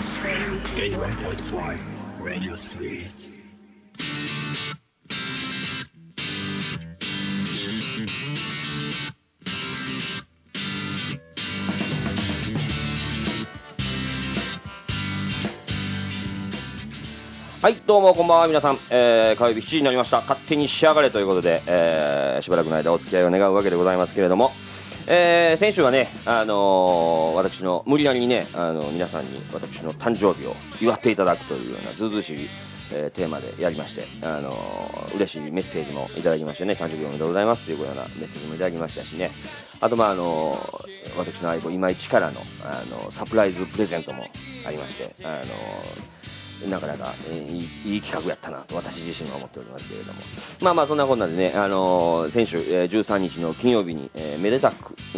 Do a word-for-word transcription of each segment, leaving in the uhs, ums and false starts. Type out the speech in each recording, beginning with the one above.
はい、どうもこんばんは皆さん、えー、火曜日しちじになりました。勝手に仕上がれということで、えー、しばらくの間お付き合いを願うわけでございますけれども、えー、先週はね、あのー、私の無理やりにね、あのー、皆さんに私の誕生日を祝っていただくというようなずうずうしい、えー、テーマでやりまして、あのー、嬉しいメッセージもいただきましてね、誕生日おめでとうございますというようなメッセージもいただきましたしね、あとまああのー、私の相棒今市からの、あのー、サプライズプレゼントもありまして、あのーなかなか、えー、いい、いい企画やったなと私自身は思っておりますけれども、まあまあそんなこんなでね、あのー、先週、えー、じゅうさんにちの金曜日に、えー、めでたく、うん、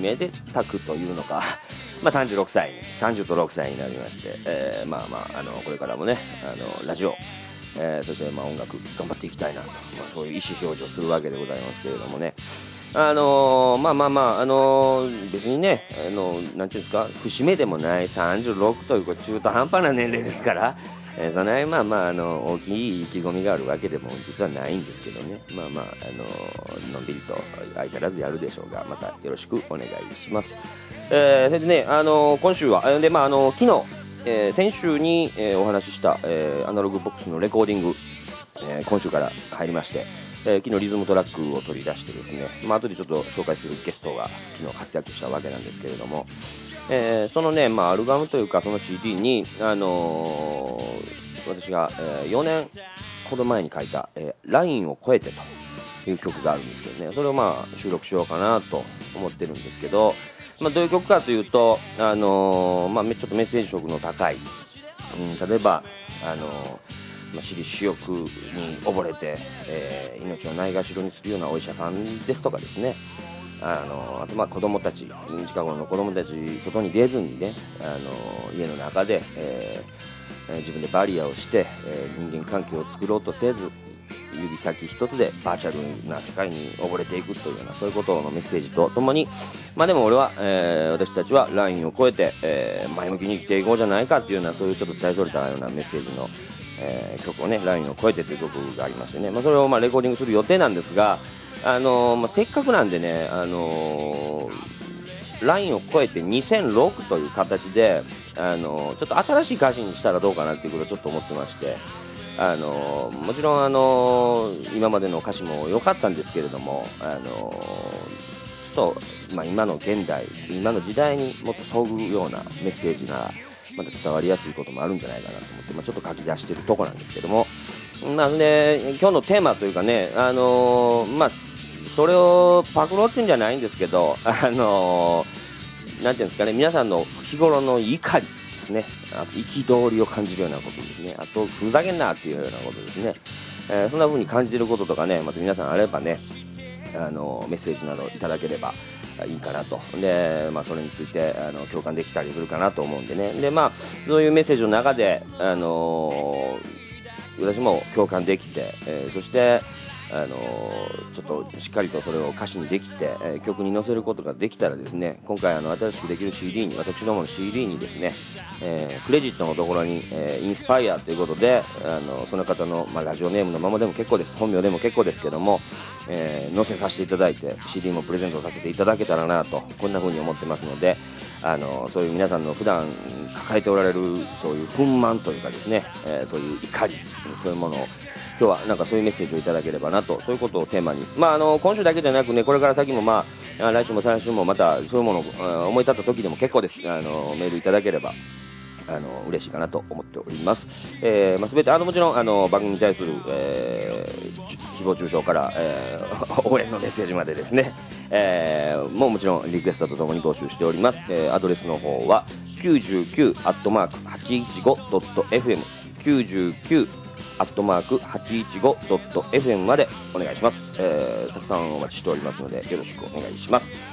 めでたくというのかまあさんじゅうろくさいにさんじゅうとろくさいになりまして、えー、まあまああのこれからもね、あのラジオ、えー、そしてまあ音楽頑張っていきたいなと、まあ、そういう意思表示をするわけでございますけれどもね、あのー、まあまあまあ、あのー、別にね、あのー、なんていうんですか、節目でもないさんじゅうろくという中途半端な年齢ですから、えー、その辺まあまあ、あの大きい意気込みがあるわけでも実はないんですけどね、まあまあ、あののんびりと相変わらずやるでしょうが、またよろしくお願いします。えー、それでね、あの今週は、でまあ、あの昨日、えー、先週に、えー、お話しした、えー、アナログボックスのレコーディング、えー、今週から入りまして、えー、昨日リズムトラックを取り出してですね、まあ後でちょっと紹介するゲストが昨日活躍したわけなんですけれども、えー、そのね、まあアルバムというかその シーディー に、あのー、私が、えー、よねんほど前に書いた、えー、ラインを越えてという曲があるんですけどね、それをまあ収録しようかなと思ってるんですけど、まあどういう曲かというと、あのー、まあちょっとメッセージ色の高い、うん、例えば、あのーまあ、私利私欲に溺れて、えー、命をないがしろにするようなお医者さんですとかですね、あのあとまあ子供たち、近頃の子供たち、外に出ずにね、あの家の中で、えー、自分でバリアをして、えー、人間関係を作ろうとせず、指先一つでバーチャルな世界に溺れていくというような、そういうことのメッセージとともに、まあでも俺は、えー、私たちはラインを越えて、えー、前向きに生きていこうじゃないかっていうような、そういうちょっと大それたようなメッセージの、えー、曲をね、ラインを越えてという曲がありましてね、まあ、それをまあレコーディングする予定なんですが、あのーまあ、せっかくなんでね、あのー、ラインを越えてにせんろくという形で、あのー、ちょっと新しい歌詞にしたらどうかなっていうことをちょっと思ってまして、あのもちろん、あの今までの歌詞も良かったんですけれども、あのちょっと、まあ、今の現代、今の時代にもっとそぐようなメッセージがまた伝わりやすいこともあるんじゃないかなと思って、まあ、ちょっと書き出しているところなんですけども、まあね、今日のテーマというかね、あのまあ、それをパクロっていうんじゃないんですけど、あのなんていうんですかね、皆さんの日頃の怒りですね、あと憤りを感じるようなことですね、あとふざけんなっていうようなことですね、えー、そんな風に感じていることとかね、また皆さんあればね、あのメッセージなどいただければいいかなと。で、まあ、それについてあの共感できたりするかなと思うんでね。で、まあ、そういうメッセージの中で、あの私も共感できて、えー、そしてあのちょっとしっかりとそれを歌詞にできて、えー、曲に乗せることができたらですね、今回あの新しくできる シーディー に、私どもの シーディー にですね、えー、クレジットのところに、えー、インスパイアということで、あのその方の、まあ、ラジオネームのままでも結構です、本名でも結構ですけども、えー、載せさせていただいて シーディー もプレゼントさせていただけたらなと、こんな風に思ってますので、あのそういう皆さんの普段抱えておられるそういう憤懣というかですね、えー、そういう怒り、そういうものを今日はなんかそういうメッセージをいただければなと、そういうことをテーマに、まあ、あの今週だけじゃなくね、これから先も、まあ、来週も再来週もまたそういうものを思い立った時でも結構です。あのメールいただければあの嬉しいかなと思っております。えーまあ、全てあのもちろんあの番組に対する、えー、誹謗中傷から、えー、応援のメッセージまでですね、えー、もうもちろんリクエストとともに募集しております。えー、アドレスの方は きゅうじゅうきゅう アットマーク はちいちご ドット エフエム きゅうじゅうきゅうアットマーク はちいちご ドット エフエム までお願いします。えー、たくさんお待ちしておりますのでよろしくお願いします。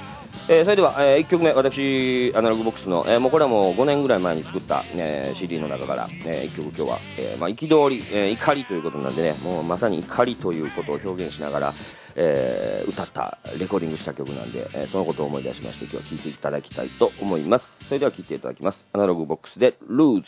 えー、それでは、えー、いっきょくめ、私アナログボックスの、えー、もうこれはもうごねんぐらい前に作った、えー、シーディー の中から、えー、いっきょく今日は、えーまあ、憤り、えー、怒りということなんでね、もうまさに怒りということを表現しながら、えー、歌ったレコーディングした曲なんで、えー、そのことを思い出しまして今日は聴いていただきたいと思います。それでは聴いていただきます。アナログボックスで Lose。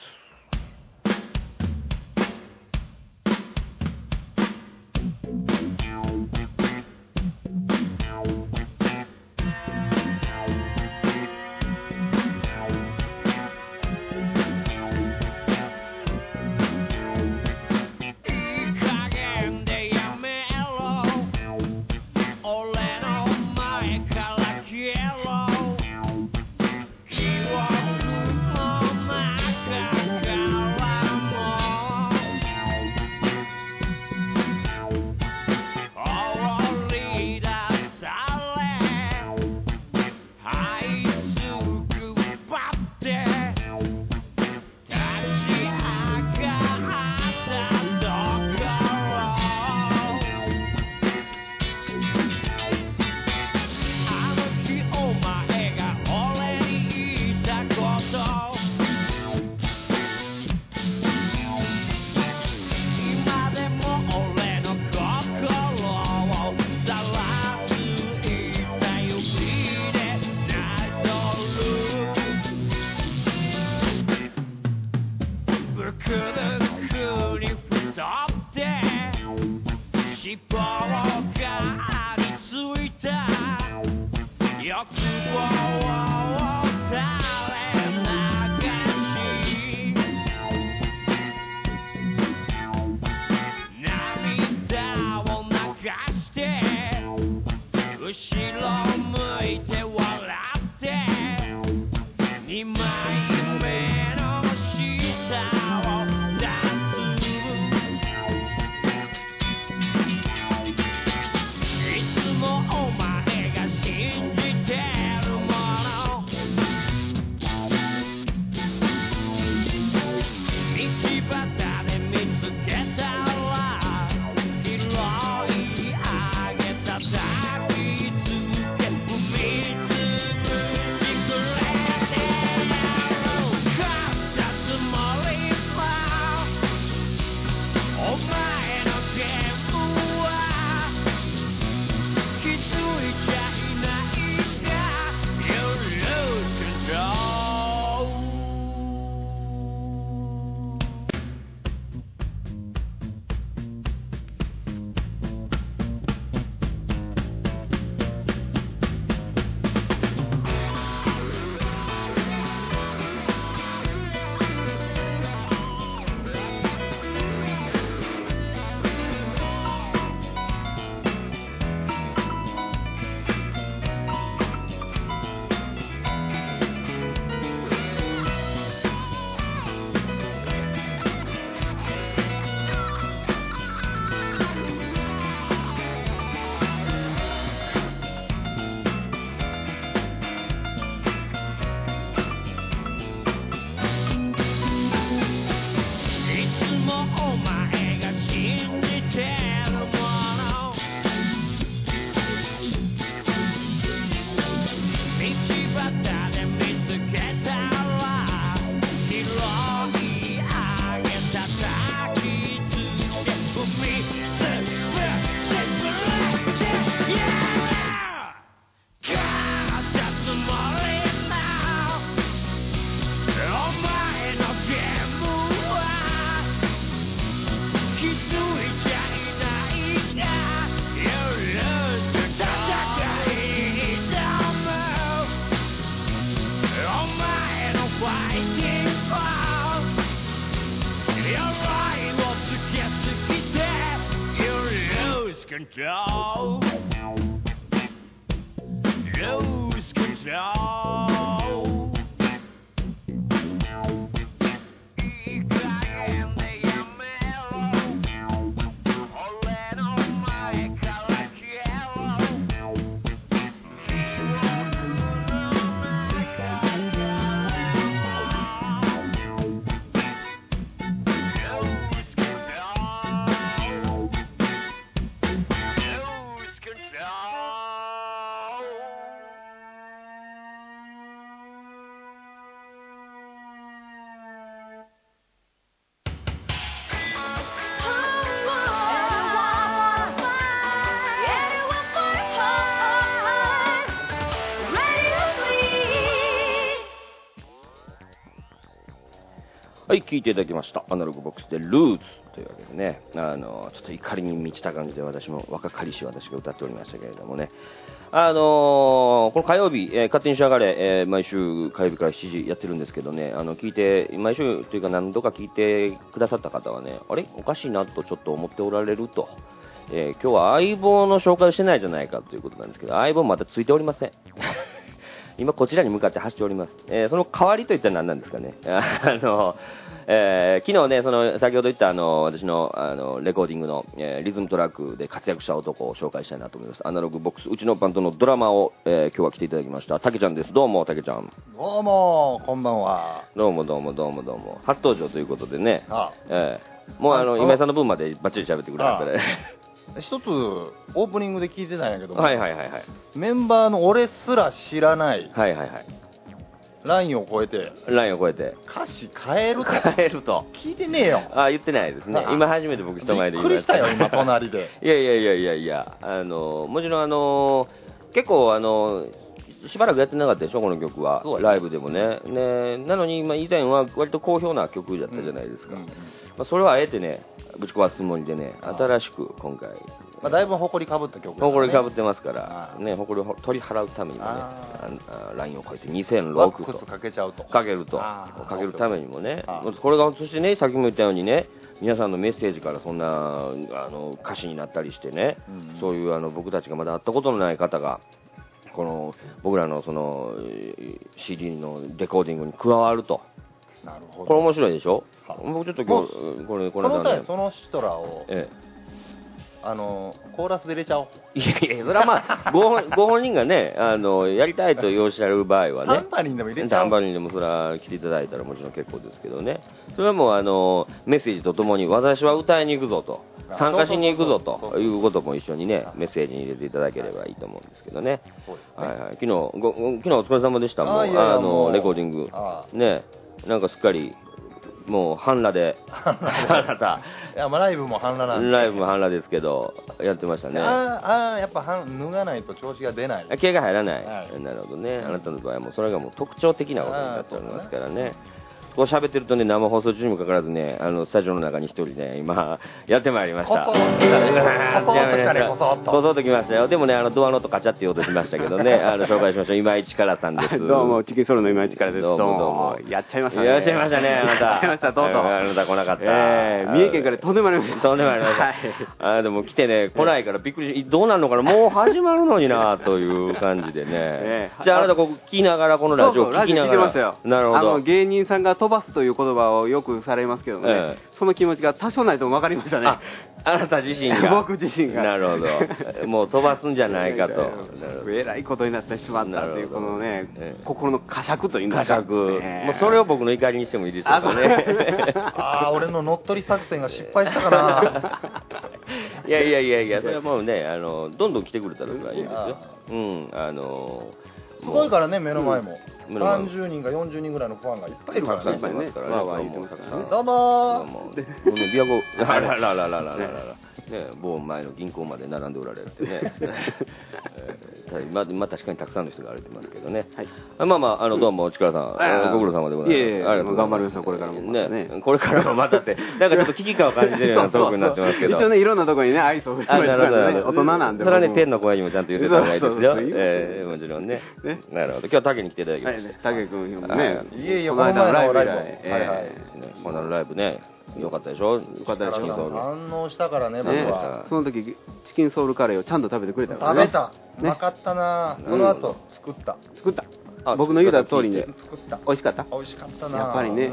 はい、聞いていただきました。アナログボックスでルーツというわけでね、あの、ちょっと怒りに満ちた感じで私も若かりし私が歌っておりましたけれどもね。あのー、この火曜日、えー、勝手に仕上がれ、えー、毎週火曜日からしちじやってるんですけどね、あの、聞いて、毎週というか何度か聞いてくださった方はね、あれおかしいなとちょっと思っておられると。えー、今日は相棒の紹介をしてないじゃないかということなんですけど、相棒まだついておりません。今こちらに向かって走っております。えー、その代わりといったら何なんですかね。あの、えー、昨日ね、その先ほど言ったあの私のあのレコーディングの、えー、リズムトラックで活躍した男を紹介したいなと思います。アナログボックスうちのバンドのドラマを、えー、今日は来ていただきました。たけちゃんです。どうもたけちゃん。 どうもこんばんは。 どうもどうもどうもどうも。初登場ということでね。 ああえー、もうあの今井さんの分までバッチリ喋ってくれるから。 一つオープニングで聞いてたんやけども、 はいはいはいはい、 メンバーの俺すら知らない、 はいはいはい、 ラインを超えてラインを超えて歌詞変えると変えると聞いてねえよ。 あ、言ってないですね。今初めて僕人前で言いました。 びっくりしたよ今隣で。 いやいやいやいやいや、あのもちろんあの結構あのしばらくやってなかったでしょこの曲は、ライブでもね。ね、なのに、まあ、以前は割と好評な曲だったじゃないですか。うんうんうん、まあ、それはあえてねぶち壊すつもりでね、新しく今回、 まあ、だいぶ誇りかぶった曲だね。 誇りかぶってますからね、誇りを取り払うためにもね、ラインを超えてにせんろくとワックスかけちゃうとかけるとかけるためにもね、これがそしてね、さっきも言ったようにね、皆さんのメッセージからそんなあの歌詞になったりしてね、うんうん、そういうあの僕たちがまだ会ったことのない方がこの僕らのその シーディー のレコーディングに加わると。 なるほど。 これ面白いでしょ。僕ちょっと今日これこれこの際その人らを、ええ、あのコーラスで入れちゃおう。 いやいや、それはまあご, ご本人がねあのやりたいとおっしゃる場合はね、 タンパリンでも入れちゃおう。 タンパリンでもそれは来ていただいたらもちろん結構ですけどね、それはもうあのメッセージとともに私は歌いに行くぞと、参加しに行くぞということも一緒にねメッセージに入れていただければいいと思うんですけどね。はいはい、昨日ご昨日お疲れ様でした。もうあのレコーディングね、なんかすっかりもう半裸で半裸いや、まあ、ライブも半裸なんで、 ライブも半裸ですけどやってましたね。 ああ、やっぱ脱がないと調子が出ない、 気合が入らない、はい、なるほどね、 うん、 あなたの場合はもうそれがもう特徴的なことになっておりますからね。こう喋ってるとね、生放送中にもかかわらずね、あのスタジオの中に一人ね今やってまいりました。 こそっと来たね、こそっとこそっと来ましたよ。でもね、あのドアの音カチャって言おうとしましたけどね、あの紹介しましょう。今井力さんです。 どうもチキンソロの今井力です。 どうもどうも。 やっちゃいましたね。 やっちゃいましたね、あなた。 やっちゃいました。どうぞ。 あなた来なかった。 えー、三重県からとんでもありました。 とんでもありました。はい、あでも来てね、来ないからびっくりし、どうなるのかな、もう始まるのになという感じでね。ね、じゃああなたここ聞きながらこのラジオ聞きながら。 そうそう、ラジオ聞いてますよ。 なるほど。あの芸人さんが飛ばすという言葉をよくされますけどね、ええ、その気持ちが多少ないとも分かりましたね。 あ、あなた自身が僕自身が。 なるほど。もう飛ばすんじゃないかと。 えらいことになってしまったっていうこのね、ええ、心の呵責というんですか。呵責、えー、もうそれを僕の怒りにしてもいいでしょうかね。 ああ、俺の乗っ取り作戦が失敗したかな。 いやいやいやいや、それはもうね、あのどんどん来てくれたらいいですよ。うん、あのすごいからね、目の前も。うん、さんじゅうにんかよんじゅうにんぐらいのファンがいっぱいいるからね。 いっぱいいますからね。わーわー言ってますからね。 どうもー。 もうね、ビアゴ、あらららららららら。ね、某前の銀行まで並んでおられるってね。ままあ確かにたくさんの人が歩いてますけどね。はい、まあまあ、あのどうも力さん、ご苦労様でございます。 いえいえ、ありがとう頑張りました。これからもね、これからもまたってなんかちょっと危機感を感じてるようなトークになってますけど。 一応ね、いろんなところにね愛想を振ってますからね。大人なんで。 それはね、天の声にもちゃんと言ってた方がいいですよ。ええ、もちろんね。なるほど。今日は竹に来ていただきました。 竹君ね。 いえいえ、この前のライブ。はいはい。 このライブね。よかったでしょ。よかったでしょ。 反応したからね、僕は。 その時チキンソウルカレーをちゃんと食べてくれたからね。食べた。うまかったな。その後作った。 作った。僕の言うた通りに美味しかった。 美味しかったな。 やっぱりね、うん、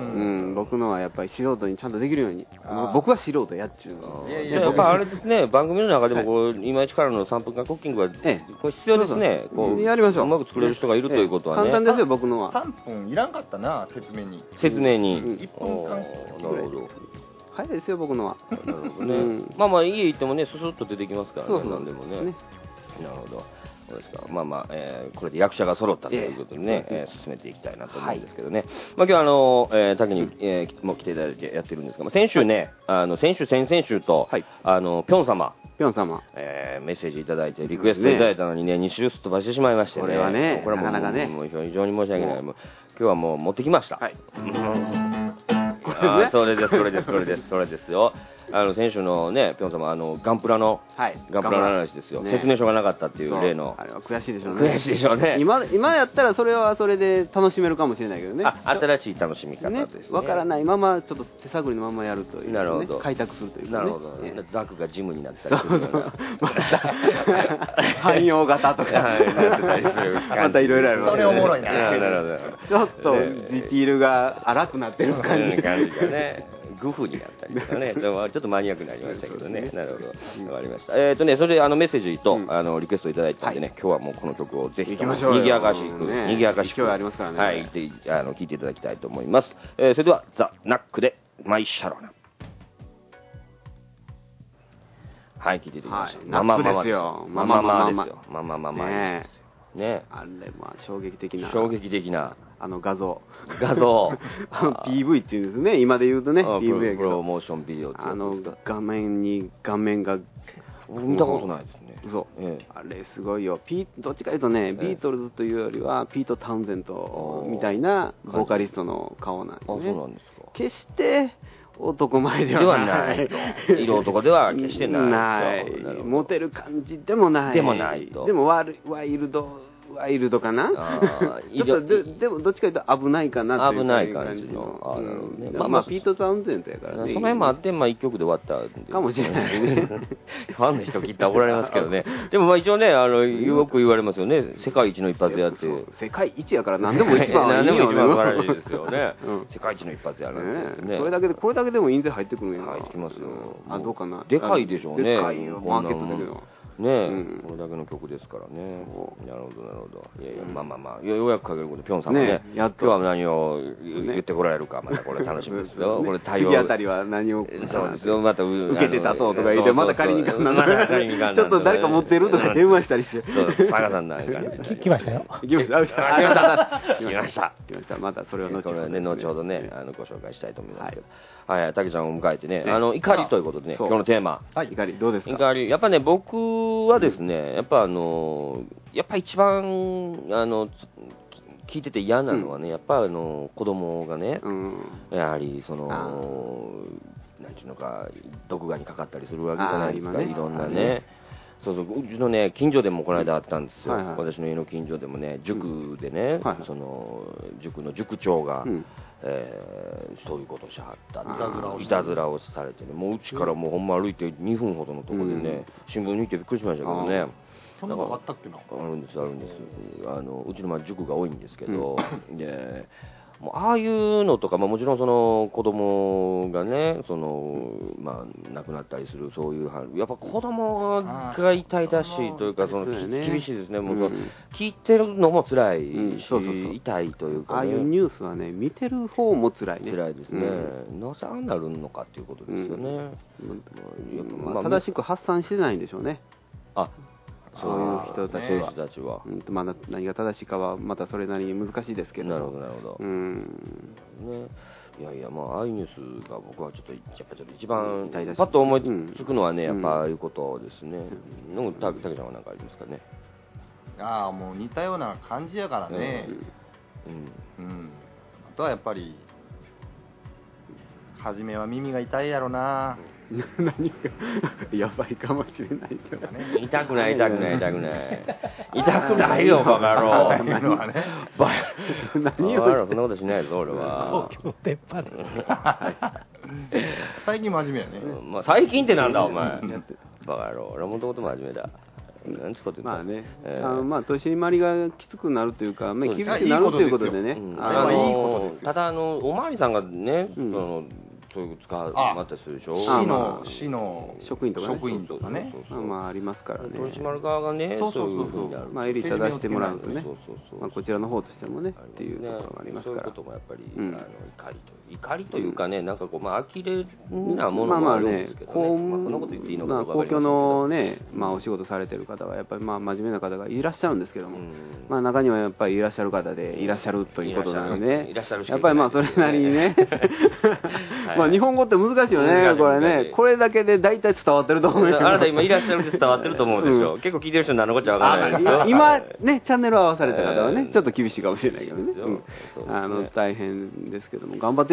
僕のはやっぱり素人にちゃんとできるように。僕は素人やっちゅうの。 いやいや、やっぱあれですね、番組の中でもこう今一からのさんぷんかんクッキングはこれ必要ですね。こうやりましょう。 うまく作れる人がいるということはね。 簡単ですよ、僕のは。 さんぷんいらんかったな、説明に。 説明に。 いっぷんかん。 なるほど。 早いですよ、僕のは。 なるほどね。まあまあ家行ってもね、ススッと出てきますからね。なんでもね。なるほど。そうですか。まあまあ、えー、これで役者が揃ったということでね、えー、進めていきたいなと思うんですけどね。はい、まあ今日はあの、えー、竹に、えー、も来ていただいてやってるんですが、まあ、先週ね、あの、先週、先々週と、はい、あの、ぴょん様。 ぴょん様。 えー、メッセージいただいて、リクエストいただいたのにね、に週すっ飛ばしてしまいましてね。 これはね、 これはもう、 なかなかね。 もう非常に申し訳ない。もう今日はもう持ってきました。はい。 あそれですそれですそれですそれですよ。あの選手のね、ぴょんさんもあのガンプラの、はい、ガンプラの話ですよ、ね、説明書がなかったっていう例の、 あれは悔しいでしょうね。 悔しいでしょうね。 今今やったらそれはそれで楽しめるかもしれないけどね。 あ、新しい楽しみ方ですね。 わ、ね、からないままちょっと手探りのままやるという、ね、 なるほど。 開拓するというか、 ね、なるほど。ね、ザクがジムになったりするような。 また汎用型とかまたいろいろある。 それおもろいな。 なるほど。 ちょっとディティールが荒くなってる感じ感じがね。グフになったりとかね、ちょっとマニアックになりましたけどね。なるほど、わかりました。えっとね、それであのメッセージと、うん、あのリクエストいただいたんでね、はい、今日はもうこの曲をぜひにぎやかしく、ね、にぎやかしく、 勢いありますからね。 はい、であの聞いていただきたいと思います。えー、それではザ・ナックでマイシャロナ。はい、聞いていただきました。 はい、ママママですよ。 ママママですよ。ママママですよ。ね、 あれまあ衝撃的な衝撃的なあの画像画像あの ピーブイ っていうんですね、今で言うとね ピーブイ やけど、 プロモーションビデオってあの画面に顔面が見たことないですね。 そう、ええ、あれすごいよ。ピどっちかというとね、ビートルズというよりはピート・タウンゼントみたいなボーカリストの顔なんですね。あ、そうなんですか。決して男前ではない。 色男では決してない。 ない。モテる感じでもない。 でもないと。 でもワイルド。ワイルドかな。あちょっとででもどっちかというと危ないかなっていう感じの。あ、なるほどね。まあまあピート・タウンゼントやからね。 その辺もあってまあ一曲で終わったかもしれないね。 ファンの人聞いたら怒られますけどね。でもまあ一応ね、あのよく言われますよね。世界一の一発やって。 世界一やから何でも一番はいいよね。 何でも一番素晴らしいですよね。世界一の一発やなんてね。それだけでこれだけでも印税入ってくるんや。 入ってきますよ。 あ、どうかな。 でかいでしょうね。 でかいよ。マーケットだけど。 ねえ、うん、これだけの曲ですからね。なるほどなるほど。いやいや、まあまあまあ、ようやくかけること、ぴょんさんもね、ね今日は何を言ってこられるか、またこれ楽しみですよ。ね、これ対応。 次あたりは何を、 そうですよ、また受けてたととか言って、また借りに行かんな、ちょっと誰か持ってるとか電話したりして。 そう、坂さんなんか来ましたよ。 来ました。 来ました。来ました。 来ました。またそれを後ほどね、後ほどね、あのご紹介したいと思いますけど。はい、たけちゃんを迎えてね、あの怒りということでね、今日のテーマ。 はい、怒りどうですか。 怒り、やっぱね、僕はですね、やっぱあのやっぱ一番あの聞いてて嫌なのはね、うん、やっぱあの子供がね、うん、やはりそのなんていうのか毒牙にかかったりするわけじゃないですか、ね、いろんなね。そうそう、うちのね近所でもこの間あったんですよ、はいはい、私の家の近所でもね、塾でね、うんはいはい、その塾の塾長が、うん、えー、そういうことをしはったいたずらをされてね、もううちからもうほんま歩いてにふんほどのところでね、うん、新聞見てびっくりしましたけどね。 そんなのあったっけな。 あるんですあるんです。あのうちのまあ塾が多いんですけど、うん、でもうああいうのとか、まあ、もちろんその子供がね、そのまあ亡くなったりするそういうやっぱ子供が痛々しいというか、その厳しいですね。もう、うん、聞いてるのも辛いし、うん、そうそうそう痛いというか、ね、 ああいうニュースはね見てる方も辛いね。 辛いですね。うん、なぜああなるのかということですよね。 うんまあ、正しく発散してないんでしょうね。 あ。 そういう人たちは、 そういう人たちは、 うんまあ、何が正しいかはまたそれなりに難しいですけど。 なるほどなるほど。 うんね、いやいや、まあああいうニュースが僕はちょっとやっぱちょっと一番パッと思いつくのはね、やっぱああいうことですね。のたけちゃんは何かありますかね。 ああ、もう似たような感じやからね。うん。うん。あとはやっぱり初めは耳が痛いやろな。 何かやばいかもしれないけどね。 痛くない痛くない痛くない痛くないよバカ野郎。何をそんなことしないぞ俺は。 公共電波で。 最近真面目やね。 まあ最近ってなんだお前。バカ野郎。俺はもともと真面目だ。なんつこと言った。 まあね。あのまあ取締りがきつくなるというか、まあ厳しくなるということでね。 あれはいいことですよ。 ただあのおまわりさんがね、そのそういう使うまたするでしょ。 市の市の職員とかね。 職員とかね。 まあありますからね。 取締る側がね、そういう風になる。 まあ襟正してもらうとね。まあこちらの方としてもねっていうところがありますから。 そういうこともやっぱりあの怒りと怒りというかね、なんかこうまあ呆れなものもあるんですけどね。こんなこと言っていいのかまあ公共のね、まあお仕事されてる方はやっぱりまあ真面目な方がいらっしゃるんですけども、まあ中にはやっぱりいらっしゃる方でいらっしゃるということなのでね。やっぱりまあそれなりにね。まあ日本語って難しいよね、これね。これだけで大体伝わってると思うよ。 あなた今いらっしゃるって伝わってると思うでしょ。結構聞いてる人何のこっちゃわからないですよ。 今ね、チャンネルを合わされた方はね、ちょっと厳しいかもしれないけどね。あの大変ですけども、頑張って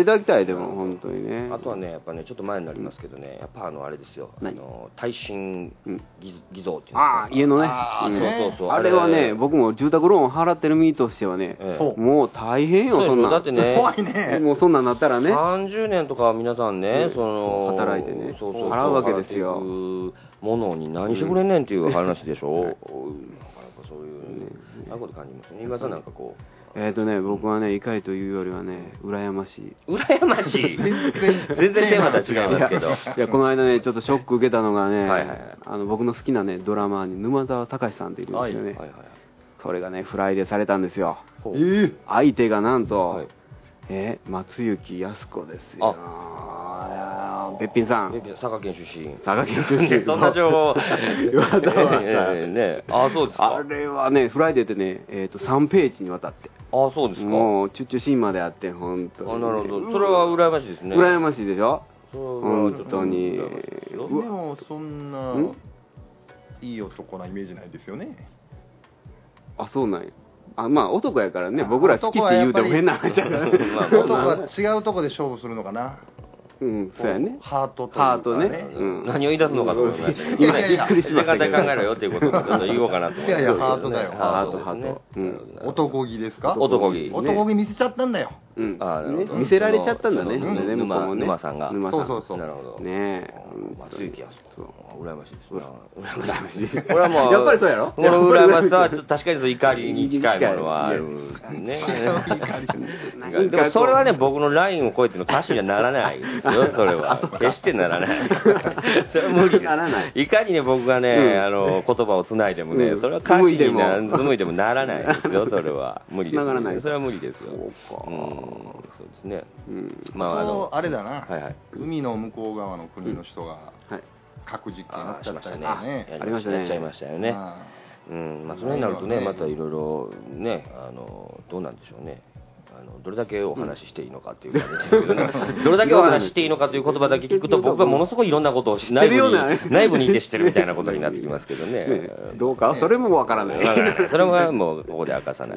いただきたい、でも本当にね。 あとはね、やっぱね、ちょっと前になりますけどね、やっぱあのあれですよ、あの耐震偽偽造っていうのああ、家のね、 そうそうそう、 あれはね、僕も住宅ローン払ってる身としてはね、もう大変よ、そんな。 だってね、 怖いね。 もうそんなんなったらね、 さんじゅうねんとか皆さんね、その働いてね、 そうそう払うわけですよ。 ものに何してくれんねんっていう話でしょ。なかなかそういうああいうこと感じますね。今さんなんかこう。 えーとね、僕はね、怒りというよりはね、羨ましい。 羨ましい全然テーマとは違うんですけど。 いや、この間ね、ちょっとショック受けたのがね、はいはいはい、あの僕の好きなね、ドラマーに沼沢隆さんっているんですよね。はいはいはい、それがね、フライデーされたんですよ。えー、相手がなんと、はい、えー、松雪泰子ですよ。べっぴんさん。 佐賀県出身。 佐賀県出身。 そんな情報。 言われたわ。 ね、あ、そうですか。 あれはね、フライデーってね、えっと、さんページにわたって。 あ、そうですか。 もう、チュッチュシーンまであって、本当に。 あ、なるほど。それは羨ましいですね。 羨ましいでしょ。本当に。 でも、そんな、いい男なイメージないですよね。 あ、そうなんや。あ、まあ男やからね、僕ら好きって言うても変な話やからね。 男は違うとこで勝負するのかな。 うん、そうやね。 ハートとハートね。 何を言い出すのかと思いましたけど、 今びっくりしましたけど。考えろよっていうことをちょっと言おうかなと思って。 いやいや、ハートだよ。 ハート、ハート。 男気ですか？ 男気。 男気見せちゃったんだよ。 うん。見せられちゃったんだね。 沼さんが。 そうそうそう。 なるほど。 ねえ。 松雪や。羨ましいです。 羨ましい。 これはもう、 やっぱりそうやろ？ この羨ましさは確かにそう怒りに近いものはある。ね。でもそれはね、僕のラインを超えての歌手にはならないですよ、それは。決してならない。それは無理です。いかにね、僕がね、あの、言葉をつないでもね、それは歌詞にな、紡いでもならないですよ、それは。無理です。それは無理ですよ。そうですね。 まあ、あの、あれだな。海の向こう側の国の人が、核実験やっちゃったよね。 ありましたね。 やっちゃいましたよね。うん、まあそれになるとね、またいろいろね、あの、どうなんでしょうね。あのどれだけお話ししていいのかっていう感じですけどね、どれだけお話ししていいのかという言葉だけ聞くと、僕はものすごいいろんなことを内部に内部にいて知ってるみたいなことになってきますけどね。 どうかそれもわからない。 それはもうここで明かさない。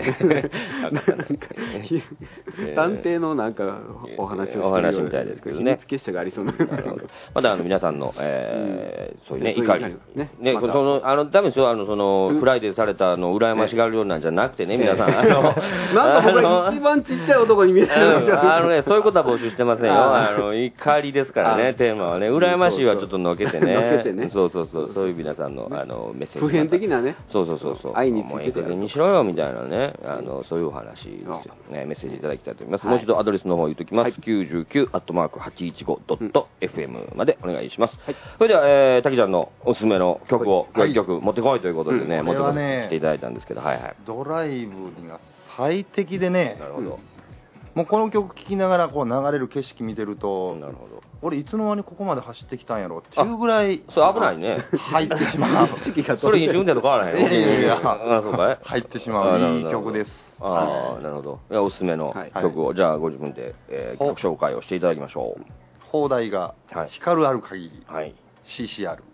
探偵のなんかお話をしてるお話みたいですけどね。 秘密結社がありそうな。 まだあの皆さんのそういうね怒りね、そのあの多分そうあのそのフライデーされたの羨ましがるようなんじゃなくてね、皆さんあのなんか僕は一番ちっちゃい男に見える。 あのね、そういうことは募集してませんよ。あの、怒りですからね、テーマはね。羨ましいはちょっとのけてね。 のけてね。 そうそうそう、そういう皆さんの、あの、メッセージ。 普遍的なね。 そうそうそうそう。 愛について。 もうええ加減にしろよ、みたいなね。あの、そういうお話ですよ。ね、メッセージいただきたいと思います。もう一度アドレスの方言っときます。きゅうじゅうきゅうアットマークはちいちごドットエフエム までお願いします。それでは、えー、たきちゃんのおすすめの曲を、今日一曲持ってこいということでね、持ってこいていただいたんですけど、はいはい。 ドライブには最適でね。なるほど。もうこの曲聴きながらこう流れる景色見てると、なるほど、俺いつの間にここまで走ってきたんやろっていうぐらい、 それ危ないね。 入ってしまう。 それ飲酒運転と変わらへんよ。 いやいや、あ、そうかい。入ってしまういい曲です。 ああ、なるほど。いやおすすめの曲をじゃあご自分で曲紹介をしていただきましょう。 放題が光るある限り、 はい、 シーシーアール。